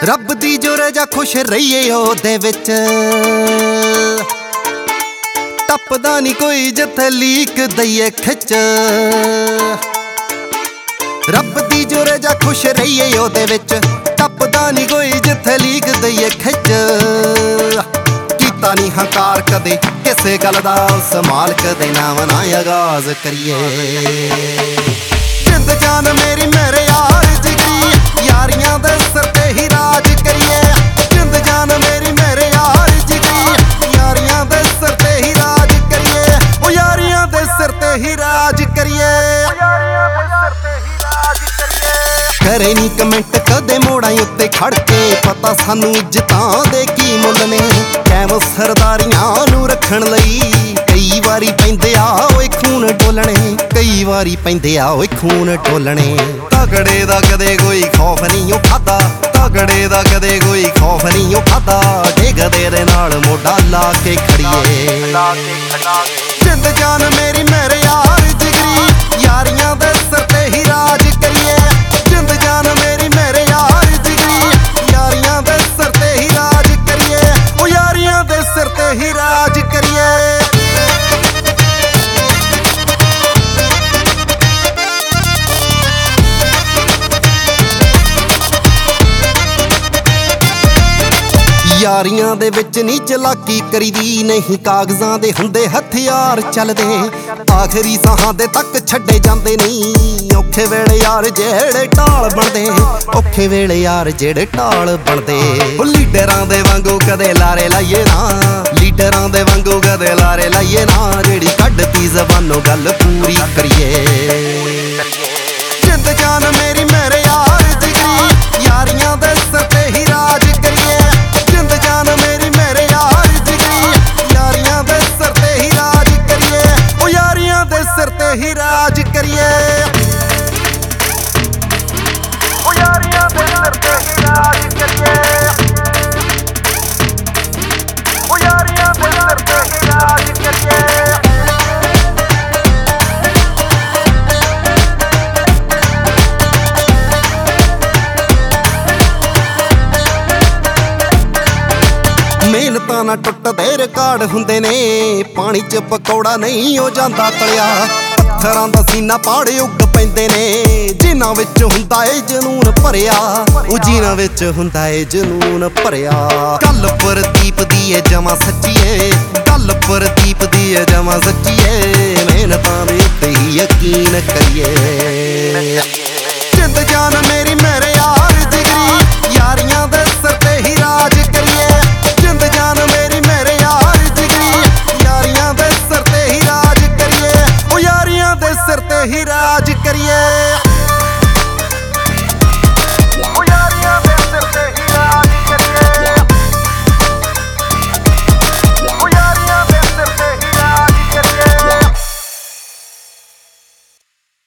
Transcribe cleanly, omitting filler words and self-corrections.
ਰੱਬ ਦੀ ਜੋਰੇ ਜਾ ਖੁਸ਼ ਰਹੀਏ ਉਹਦੇ ਵਿੱਚ, ਟੱਪਦਾ ਨਹੀਂ ਕੋਈ ਜਿੱਥੇ ਲੀਕ ਦਈਏ ਖਿੱਚ। ਰੱਬ ਦੀ ਜੋਰੇ ਜਾ ਖੁਸ਼ ਰਹੀਏ ਉਹਦੇ ਵਿੱਚ, ਟੱਪਦਾ ਨਹੀਂ ਕੋਈ ਜਿੱਥੇ ਲੀਕ ਦਈਏ ਖਿੱਚ। ਕੀਤਾ ਨਹੀਂ ਹੰਕਾਰ ਕਦੇ ਕਿਸੇ ਗੱਲ ਦਾ, ਉਸ ਮਾਲਕ ਦੇ ਨਾਮ ਨਾਲ ਆਗਾਜ਼ ਕਰੀਏ। ਜਿੰਦ ਜਾਨ ਮੇਰੀ ਮੇਰੇ ਯਾਰ ਜਿਗਰੀ, ਯਾਰੀਆਂ ਦੇ ਸਿਰ ਤੇ ਹੀ ਰਾਜ ਕਰੀਏ। ਜਿੰਦ ਜਾਨ ਮੇਰੀ ਮੇਰੇ ਯਾਰ ਜਿਗਰੀ, ਯਾਰੀਆਂ ਦੇ ਸਿਰ ਤੇ ਹੀ ਰਾਜ ਕਰੀਏ। ਉਹ ਯਾਰੀਆਂ ਦੇ ਸਿਰ ਤੇ ਹੀ ਰਾਜ ਕਰੀਏ। ਕਰੇ ਨੀ ਕਮੈਂਟ ਕਦੇ ਮੋੜਾਂ ਉੱਤੇ ਖੜ ਕੇ, ਪਤਾ ਸਾਨੂੰ ਇੱਜ਼ਤਾਂ ਦੇ ਕੀ ਮੁੱਲ ਨੇ। ਕੈਮ ਸਰਦਾਰੀਆਂ ਨੂੰ ਰੱਖਣ ਲਈ ਕਈ ਵਾਰੀ ਪੈਂਦੇ ਆ ਓਏ ਖੂਨ ਡੋਲਣੇ, ਕਈ ਵਾਰੀ ਪੈਂਦੇ ਆ ਓਏ ਖੂਨ ਡੋਲਣੇ। ਤਗੜੇ ਦਾ ਕਦੇ ਕੋਈ ਖੌਫ ਨਹੀਂ ਉਹ ਖਾਦਾ, ਤਗੜੇ ਦਾ ਕਦੇ ਕੋਈ ਖੌਫ ਨਹੀਂ ਉਹ ਖਾਦਾ। ਡਿੱਗਦੇ ਦੇ ਨਾਲ ਮੋਢਾ ਲਾ ਕੇ ਖੜੀਏ। ਜਿੰਦ ਜਾਨ ਮੇਰੀ ਮੇਰੇ ਯਾਰ ਜਿਗਰੀ, ਯਾਰੀਆਂ ਦੇ ਸਿਰ ਤੇ ਹੀ ਰਾਜ ਕਰੀਏ। ਜਿੰਦ ਜਾਨ ਮੇਰੀ ਮੇਰੇ ਯਾਰ ਜਿਗਰੀ, ਯਾਰੀਆਂ ਦੇ ਸਿਰ ਤੇ ਹੀ ਰਾਜ ਕਰੀਏ। ਉਹ ਯਾਰੀਆਂ ਦੇ ਸਿਰ ਤੇ ਹੀ ਰਾਜ ਕਰੀਏ। ਯਾਰੀਆਂ ਦੇ ਵਿੱਚ ਨੀ ਚਲਾਕੀ ਕਰੀਦੀ, ਨਹੀਂ ਕਾਗਜ਼ਾਂ ਦੇ ਹੁੰਦੇ ਹਥਿਆਰ ਚੱਲਦੇ। ਆਖਰੀ ਸਾਹਾਂ ਦੇ ਤੱਕ ਛੱਡੇ ਜਾਂਦੇ ਨਹੀਂ, ਔਖੇ ਵੇਲੇ ਯਾਰ ਜਿਹੜੇ ਢਾਲ ਬਣਦੇ। ਔਖੇ ਵੇਲੇ ਯਾਰ ਜਿਹੜੇ ਢਾਲ ਬਣਦੇ। ਉਹ ਲੀਡਰਾਂ ਦੇ ਵਾਂਗੂ ਕਦੇ ਲਾਰੇ ਲਾਈਏ ਨਾ, ਲੀਡਰਾਂ ਦੇ ਵਾਂਗੂ ਕਦੇ ਲਾਰੇ ਲਾਈਏ ਨਾ। ਜਿਹੜੀ ਕੱਢਤੀ ਜ਼ਬਾਨੋਂ ਗੱਲ ਪੂਰੀ ਕਰੀਏ। ਜਿੰਦ ਜਾਨ ਮੇਰੀ ਮੇਰੇ ਯਾਰ ਜਿਗਰੀ, ਯਾਰੀਆਂ ਦੇ ਸਿਰ ਤੇ ਹੀ ਰਾਜ ਕਰੀਏ। ਜਿੰਦ ਜਾਨ ਮੇਰੀ ਮੇਰੇ ਯਾਰ ਜਿਗਰੀ, ਯਾਰੀਆਂ ਦੇ ਸਿਰ ਤੇ ਹੀ ਰਾਜ ਕਰੀਏ। ਉਹ ਯਾਰੀਆਂ ਦੇ ਸਿਰ ਤੇ ਹੀ ਰਾਜ ਕਰੀਏ। ਉਹ ਯਾਰੀਆਂ ਦੇ ਸਿਰ ਤੇ ਹੀ ਰਾਜ ਕਰੀਏ। ਉਹ ਯਾਰੀਆਂ ਦੇ ਸਿਰ ਤੇ ਹੀ ਰਾਜ ਕਰੀਏ। ਮਿਹਨਤਾਂ ਨਾ ਟੁੱਟਦੇ ਰਿਕਾਰਡ ਹੁੰਦੇ ਨੇ, ਪਾਣੀ 'ਚ ਪਕੌੜਾ ਨਹੀਂ ਹੋ ਜਾਂਦਾ ਤਲਿਆ। ਪੱਥਰਾਂ ਦਾ ਸੀਨਾ ਪਾੜ ਉੱਗ ਪੈਂਦੇ ਨੇ, ਜਿਨ੍ਹਾਂ ਵਿੱਚ ਹੁੰਦਾ ਏ ਜਨੂਨ ਭਰਿਆ। ਉਹ ਜਿਨ੍ਹਾਂ ਵਿੱਚ ਹੁੰਦਾ ਏ ਜਨੂਨ ਭਰਿਆ। ਗੱਲ ਪ੍ਰਦੀਪ ਦੀ ਏ ਜਮਾਂ ਸੱਚੀ ਏ, ਗੱਲ ਪ੍ਰਦੀਪ ਦੀ ਏ ਜਮਾਂ ਸੱਚੀ ਏ। ਮਿਹਨਤਾਂ ਦੇ ਉੱਤੇ ਹੀ ਯਕੀਨ ਕਰੀਏ।